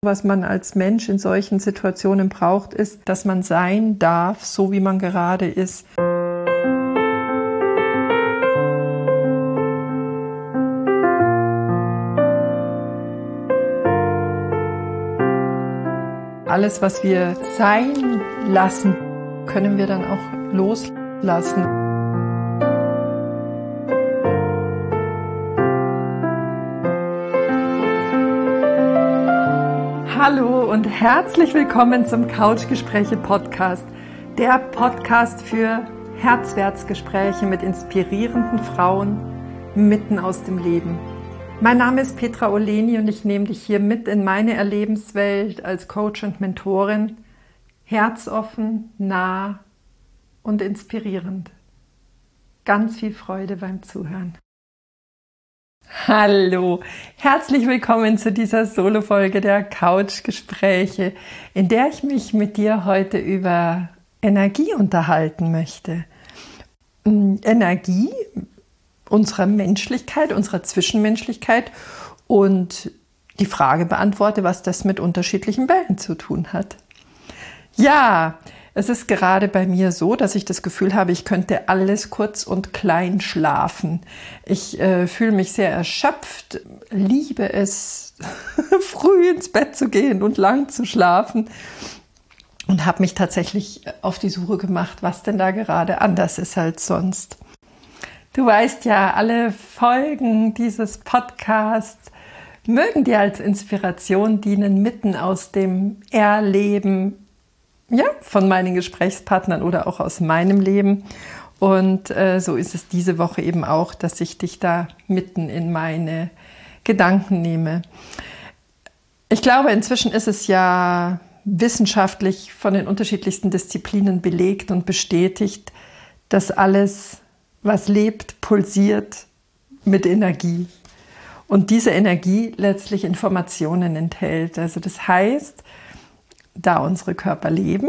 Was man als Mensch in solchen Situationen braucht, ist, dass man sein darf, so wie man gerade ist. Alles, was wir sein lassen, können wir dann auch loslassen. Hallo und herzlich willkommen zum Couchgespräche-Podcast, der Podcast für Herzwärtsgespräche mit inspirierenden Frauen mitten aus dem Leben. Mein Name ist Petra Oleni und ich nehme dich hier mit in meine Erlebenswelt als Coach und Mentorin, herzoffen, nah und inspirierend. Ganz viel Freude beim Zuhören. Hallo, herzlich willkommen zu dieser Solo-Folge der Couchgespräche, in der ich mich mit dir heute über Energie unterhalten möchte. Energie unserer Menschlichkeit, unserer Zwischenmenschlichkeit und die Frage beantworte, was das mit unterschiedlichen Wellen zu tun hat. Ja, es ist gerade bei mir so, dass ich das Gefühl habe, ich könnte alles kurz und klein schlafen. Ich fühle mich sehr erschöpft, liebe es, früh ins Bett zu gehen und lang zu schlafen und habe mich tatsächlich auf die Suche gemacht, was denn da gerade anders ist als sonst. Du weißt ja, alle Folgen dieses Podcasts mögen dir als Inspiration dienen, mitten aus dem Erleben von meinen Gesprächspartnern oder auch aus meinem Leben. Und so ist es diese Woche eben auch, dass ich dich da mitten in meine Gedanken nehme. Ich glaube, inzwischen ist es ja wissenschaftlich von den unterschiedlichsten Disziplinen belegt und bestätigt, dass alles, was lebt, pulsiert mit Energie. Und diese Energie letztlich Informationen enthält. Also das heißt, da unsere Körper leben,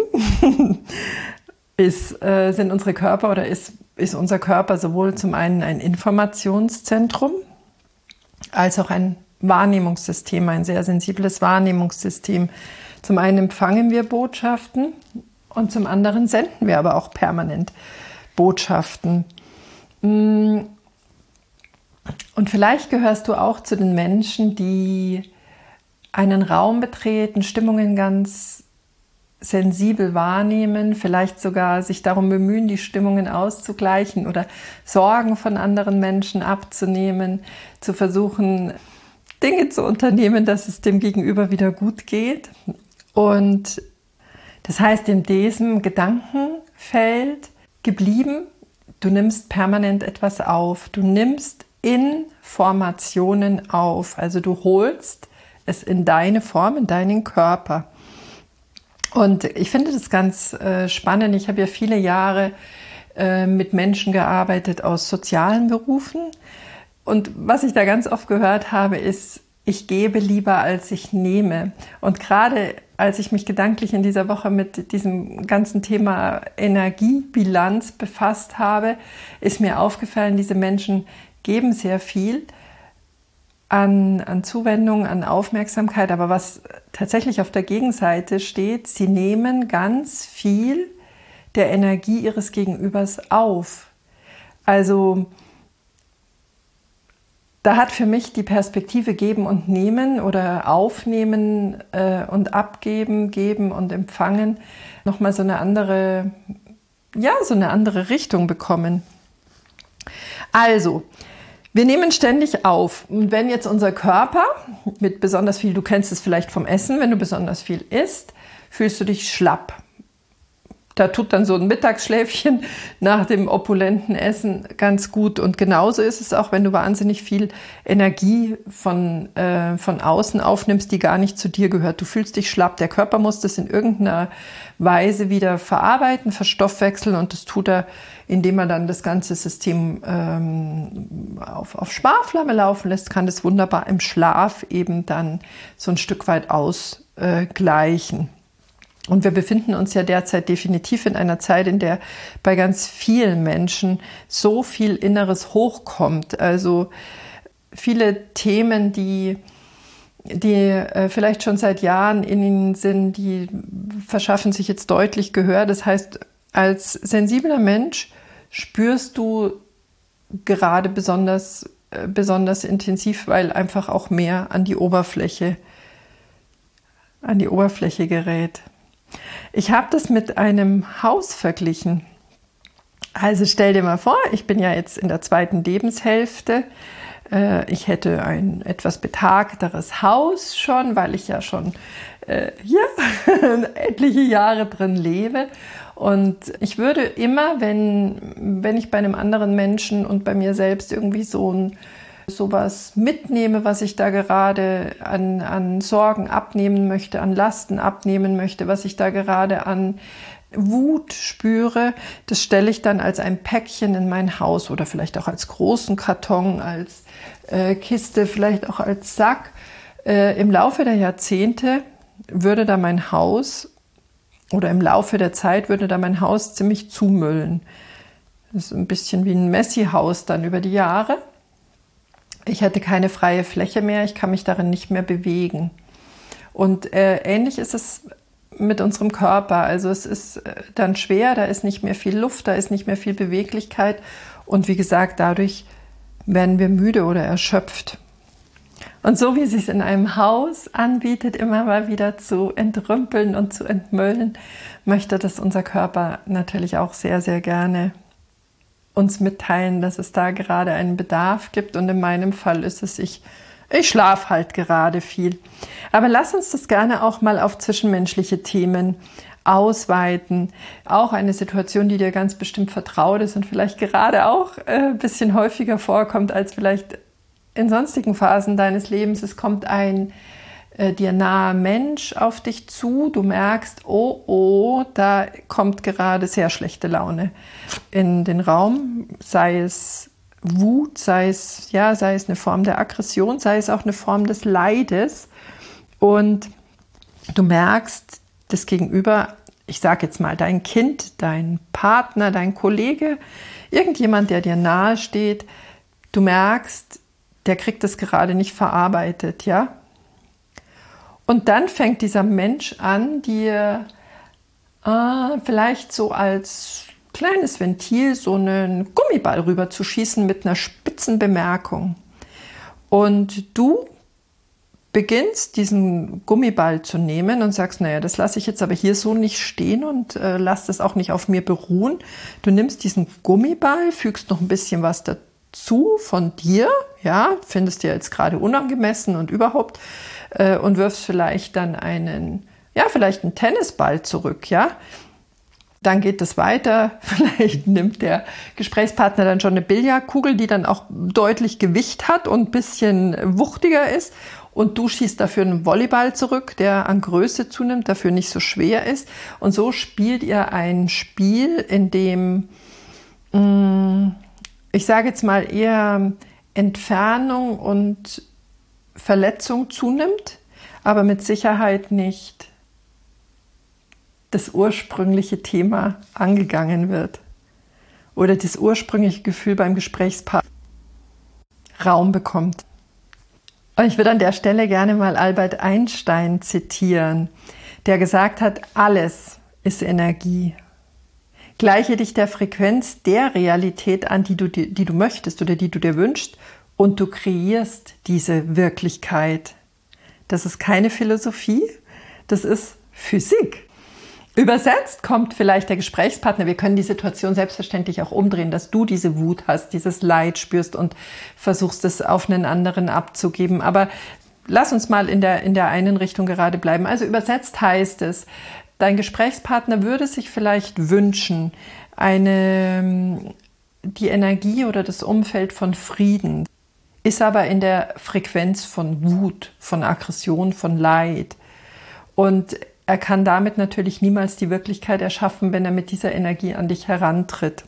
sind unsere Körper oder ist unser Körper sowohl zum einen ein Informationszentrum als auch ein Wahrnehmungssystem, ein sehr sensibles Wahrnehmungssystem. Zum einen empfangen wir Botschaften und zum anderen senden wir aber auch permanent Botschaften. Und vielleicht gehörst du auch zu den Menschen, die einen Raum betreten, Stimmungen ganz sensibel wahrnehmen, vielleicht sogar sich darum bemühen, die Stimmungen auszugleichen oder Sorgen von anderen Menschen abzunehmen, zu versuchen, Dinge zu unternehmen, dass es dem Gegenüber wieder gut geht. Und das heißt, in diesem Gedankenfeld geblieben, du nimmst permanent etwas auf, du nimmst Informationen auf, also du holst es in deine Form, in deinen Körper. Und ich finde das ganz spannend. Ich habe ja viele Jahre mit Menschen gearbeitet aus sozialen Berufen. Und was ich da ganz oft gehört habe, ist, ich gebe lieber, als ich nehme. Und gerade als ich mich gedanklich in dieser Woche mit diesem ganzen Thema Energiebilanz befasst habe, ist mir aufgefallen, diese Menschen geben sehr viel an Zuwendung, an Aufmerksamkeit, aber was tatsächlich auf der Gegenseite steht, sie nehmen ganz viel der Energie ihres Gegenübers auf. Also da hat für mich die Perspektive Geben und Nehmen oder Aufnehmen und Abgeben, Geben und Empfangen nochmal so eine andere Richtung bekommen. Also, wir nehmen ständig auf. Und wenn jetzt unser Körper mit besonders viel, du kennst es vielleicht vom Essen, wenn du besonders viel isst, fühlst du dich schlapp. Da tut dann so ein Mittagsschläfchen nach dem opulenten Essen ganz gut. Und genauso ist es auch, wenn du wahnsinnig viel Energie von außen aufnimmst, die gar nicht zu dir gehört. Du fühlst dich schlapp. Der Körper muss das in irgendeiner Weise wieder verarbeiten, verstoffwechseln. Und das tut er, indem er dann das ganze System auf Sparflamme laufen lässt, kann das wunderbar im Schlaf eben dann so ein Stück weit ausgleichen. Und wir befinden uns ja derzeit definitiv in einer Zeit, in der bei ganz vielen Menschen so viel Inneres hochkommt. Also viele Themen, die die vielleicht schon seit Jahren in ihnen sind, die verschaffen sich jetzt deutlich Gehör. Das heißt, als sensibler Mensch spürst du gerade besonders intensiv, weil einfach auch mehr an die Oberfläche gerät. Ich habe das mit einem Haus verglichen. Also stell dir mal vor, ich bin ja jetzt in der 2. Lebenshälfte. Ich hätte ein etwas betagteres Haus schon, weil ich ja schon etliche Jahre drin lebe. Und ich würde immer, wenn ich bei einem anderen Menschen und bei mir selbst irgendwie sowas mitnehme, was ich da gerade an Sorgen abnehmen möchte, an Lasten abnehmen möchte, was ich da gerade an Wut spüre, das stelle ich dann als ein Päckchen in mein Haus oder vielleicht auch als großen Karton, als Kiste, vielleicht auch als Sack. Im Laufe der Jahrzehnte würde da mein Haus oder im Laufe der Zeit würde da mein Haus ziemlich zumüllen. Das ist ein bisschen wie ein Messi-Haus dann über die Jahre. Ich hätte keine freie Fläche mehr, ich kann mich darin nicht mehr bewegen. Und ähnlich ist es mit unserem Körper. Also es ist dann schwer, da ist nicht mehr viel Luft, da ist nicht mehr viel Beweglichkeit. Und wie gesagt, dadurch werden wir müde oder erschöpft. Und so wie es sich in einem Haus anbietet, immer mal wieder zu entrümpeln und zu entmüllen, möchte das unser Körper natürlich auch sehr, sehr gerne uns mitteilen, dass es da gerade einen Bedarf gibt. Und in meinem Fall ist es, ich schlafe halt gerade viel. Aber lass uns das gerne auch mal auf zwischenmenschliche Themen ausweiten. Auch eine Situation, die dir ganz bestimmt vertraut ist und vielleicht gerade auch ein bisschen häufiger vorkommt als vielleicht in sonstigen Phasen deines Lebens. Es kommt ein dir naher Mensch auf dich zu. Du merkst, oh, da kommt gerade sehr schlechte Laune in den Raum, sei es Wut, sei es eine Form der Aggression, sei es auch eine Form des Leides. Und du merkst, das Gegenüber, ich sage jetzt mal dein Kind, dein Partner, dein Kollege, irgendjemand, der dir nahe steht, du merkst, der kriegt das gerade nicht verarbeitet, ja? Und dann fängt dieser Mensch an, dir vielleicht so als kleines Ventil so einen Gummiball rüber zu schießen mit einer spitzen Bemerkung. Und du beginnst, diesen Gummiball zu nehmen und sagst, naja, das lasse ich jetzt aber hier so nicht stehen und lass das auch nicht auf mir beruhen. Du nimmst diesen Gummiball, fügst noch ein bisschen was dazu von dir, ja, findest dir jetzt gerade unangemessen und überhaupt und wirfst vielleicht dann vielleicht einen Tennisball zurück, ja. Dann geht es weiter, vielleicht nimmt der Gesprächspartner dann schon eine Billardkugel, die dann auch deutlich Gewicht hat und ein bisschen wuchtiger ist. Und du schießt dafür einen Volleyball zurück, der an Größe zunimmt, dafür nicht so schwer ist. Und so spielt ihr ein Spiel, in dem, ich sage jetzt mal, eher Entfernung und Verletzung zunimmt, aber mit Sicherheit nicht das ursprüngliche Thema angegangen wird oder das ursprüngliche Gefühl beim Gesprächspartner Raum bekommt. Und ich würde an der Stelle gerne mal Albert Einstein zitieren, der gesagt hat, alles ist Energie. Gleiche dich der Frequenz der Realität an, die du möchtest oder die du dir wünschst, und du kreierst diese Wirklichkeit. Das ist keine Philosophie, das ist Physik. Übersetzt kommt vielleicht der Gesprächspartner, wir können die Situation selbstverständlich auch umdrehen, dass du diese Wut hast, dieses Leid spürst und versuchst es auf einen anderen abzugeben. Aber lass uns mal in der einen Richtung gerade bleiben. Also übersetzt heißt es, dein Gesprächspartner würde sich vielleicht wünschen, die Energie oder das Umfeld von Frieden, ist aber in der Frequenz von Wut, von Aggression, von Leid. Und er kann damit natürlich niemals die Wirklichkeit erschaffen, wenn er mit dieser Energie an dich herantritt.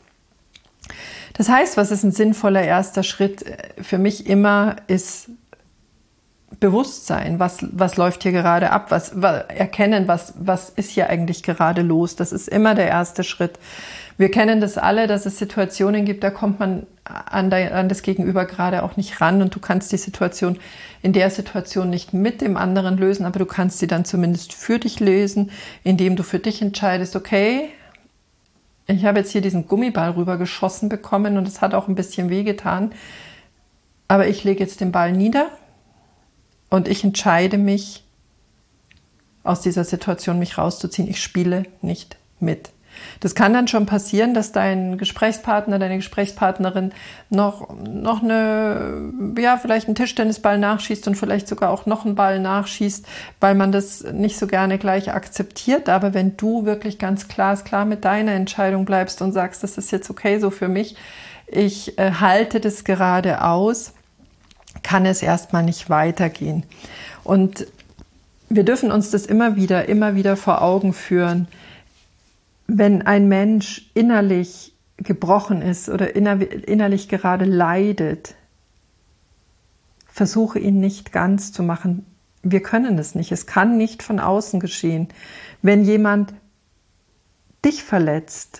Das heißt, was ist ein sinnvoller erster Schritt für mich immer, ist Bewusstsein, was läuft hier gerade ab, erkennen, was ist hier eigentlich gerade los. Das ist immer der erste Schritt. Wir kennen das alle, dass es Situationen gibt, da kommt man an das Gegenüber gerade auch nicht ran und du kannst die Situation in der Situation nicht mit dem anderen lösen, aber du kannst sie dann zumindest für dich lösen, indem du für dich entscheidest, okay, ich habe jetzt hier diesen Gummiball rübergeschossen bekommen und es hat auch ein bisschen wehgetan, aber ich lege jetzt den Ball nieder und ich entscheide mich, aus dieser Situation mich rauszuziehen. Ich spiele nicht mit. Das kann dann schon passieren, dass dein Gesprächspartner, deine Gesprächspartnerin noch vielleicht einen Tischtennisball nachschießt und vielleicht sogar auch noch einen Ball nachschießt, weil man das nicht so gerne gleich akzeptiert. Aber wenn du wirklich ganz klar mit deiner Entscheidung bleibst und sagst, das ist jetzt okay so für mich, ich halte das gerade aus, kann es erstmal nicht weitergehen. Und wir dürfen uns das immer wieder vor Augen führen. Wenn ein Mensch innerlich gebrochen ist oder innerlich gerade leidet, versuche ihn nicht ganz zu machen. Wir können es nicht. Es kann nicht von außen geschehen. Wenn jemand dich verletzt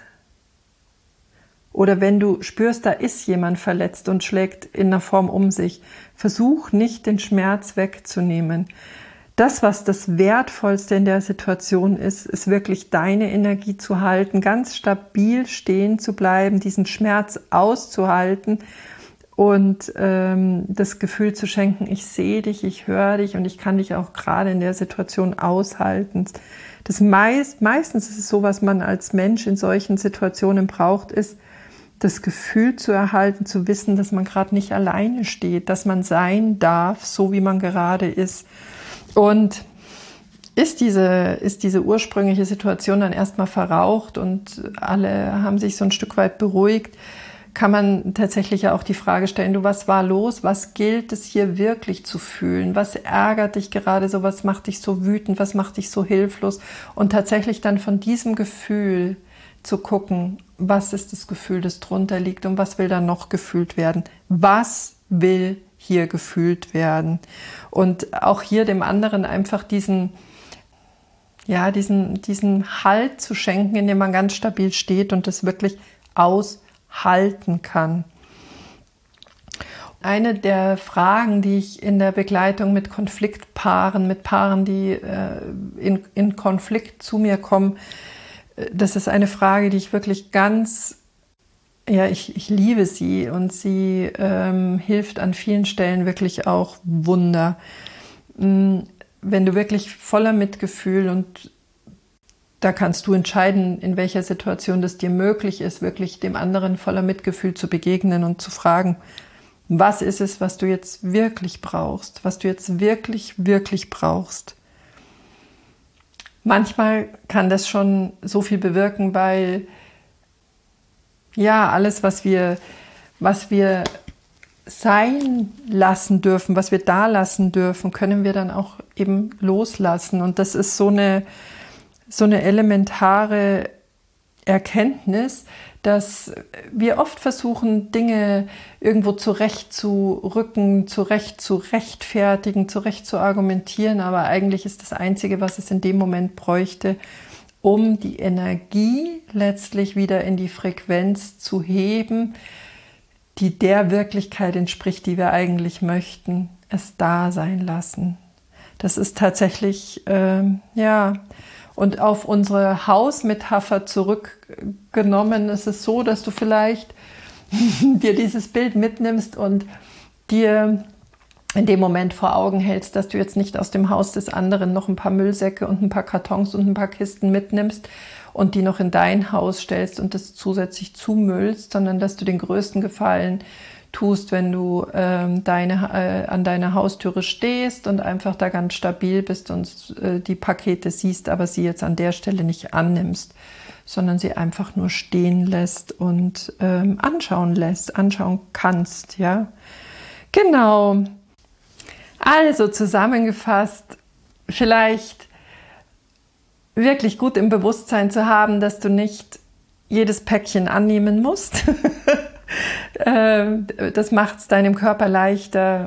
oder wenn du spürst, da ist jemand verletzt und schlägt in einer Form um sich, versuch nicht, den Schmerz wegzunehmen. Das, was das Wertvollste in der Situation ist, ist wirklich deine Energie zu halten, ganz stabil stehen zu bleiben, diesen Schmerz auszuhalten und das Gefühl zu schenken, ich sehe dich, ich höre dich und ich kann dich auch gerade in der Situation aushalten. Meistens ist es so, was man als Mensch in solchen Situationen braucht, ist das Gefühl zu erhalten, zu wissen, dass man gerade nicht alleine steht, dass man sein darf, so wie man gerade ist. Und ist diese ursprüngliche Situation dann erstmal verraucht und alle haben sich so ein Stück weit beruhigt, kann man tatsächlich ja auch die Frage stellen, du, was war los? Was gilt es hier wirklich zu fühlen? Was ärgert dich gerade so? Was macht dich so wütend? Was macht dich so hilflos? Und tatsächlich dann von diesem Gefühl zu gucken, was ist das Gefühl, das drunter liegt und was will da noch gefühlt werden? Was will hier gefühlt werden? Und auch hier dem anderen einfach diesen Halt zu schenken, in dem man ganz stabil steht und das wirklich aushalten kann. Eine der Fragen, die ich in der Begleitung mit Konfliktpaaren, mit Paaren, die in Konflikt zu mir kommen, das ist eine Frage, die ich wirklich ich liebe sie und sie hilft an vielen Stellen wirklich auch Wunder. Wenn du wirklich voller Mitgefühl und da kannst du entscheiden, in welcher Situation das dir möglich ist, wirklich dem anderen voller Mitgefühl zu begegnen und zu fragen, was ist es, was du jetzt wirklich brauchst, was du jetzt wirklich, wirklich brauchst. Manchmal kann das schon so viel bewirken, weil alles, was wir sein lassen dürfen, was wir da lassen dürfen, können wir dann auch eben loslassen. Und das ist so eine elementare Erkenntnis, dass wir oft versuchen, Dinge irgendwo zurechtzurücken, zurecht zu rechtfertigen, zurecht zu argumentieren, aber eigentlich ist das Einzige, was es in dem Moment bräuchte, um die Energie letztlich wieder in die Frequenz zu heben, die der Wirklichkeit entspricht, die wir eigentlich möchten, es da sein lassen. Das ist tatsächlich, und auf unsere Hausmetapher zurückgenommen, ist es so, dass du vielleicht dir dieses Bild mitnimmst und dir in dem Moment vor Augen hältst, dass du jetzt nicht aus dem Haus des anderen noch ein paar Müllsäcke und ein paar Kartons und ein paar Kisten mitnimmst und die noch in dein Haus stellst und das zusätzlich zumüllst, sondern dass du den größten Gefallen tust, wenn du an deiner Haustüre stehst und einfach da ganz stabil bist und die Pakete siehst, aber sie jetzt an der Stelle nicht annimmst, sondern sie einfach nur stehen lässt und anschauen kannst, ja. Genau. Also zusammengefasst, vielleicht wirklich gut im Bewusstsein zu haben, dass du nicht jedes Päckchen annehmen musst. Das macht es deinem Körper leichter,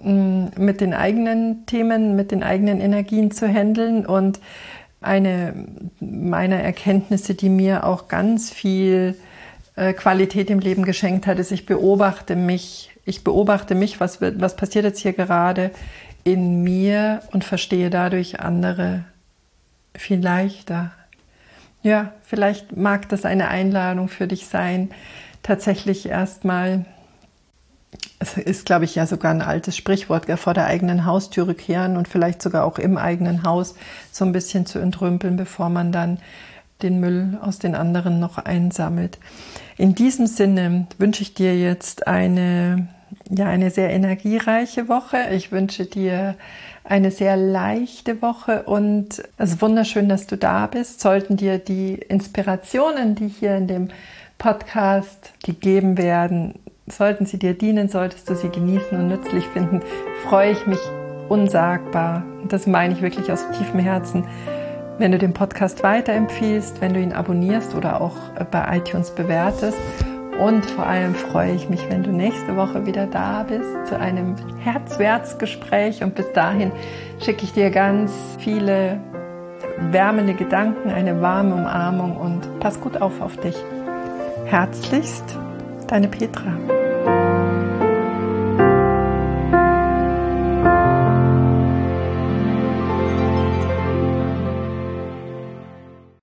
mit den eigenen Themen, mit den eigenen Energien zu handeln. Und eine meiner Erkenntnisse, die mir auch ganz viel Qualität im Leben geschenkt hat, ist, ich beobachte mich, was passiert jetzt hier gerade in mir und verstehe dadurch andere viel leichter. Ja, vielleicht mag das eine Einladung für dich sein, tatsächlich erstmal, es ist, glaube ich, ja sogar ein altes Sprichwort, vor der eigenen Haustüre kehren und vielleicht sogar auch im eigenen Haus so ein bisschen zu entrümpeln, bevor man dann den Müll aus den anderen noch einsammelt. In diesem Sinne wünsche ich dir jetzt eine sehr energiereiche Woche. Ich wünsche dir eine sehr leichte Woche und es ist wunderschön, dass du da bist. Sollten dir die Inspirationen, die hier in dem Podcast gegeben werden, sollten sie dir dienen, solltest du sie genießen und nützlich finden, freue ich mich unsagbar. Und das meine ich wirklich aus tiefem Herzen, wenn du den Podcast weiterempfiehlst, wenn du ihn abonnierst oder auch bei iTunes bewertest. Und vor allem freue ich mich, wenn du nächste Woche wieder da bist zu einem Herzwärtsgespräch. Und bis dahin schicke ich dir ganz viele wärmende Gedanken, eine warme Umarmung und pass gut auf dich. Herzlichst, deine Petra.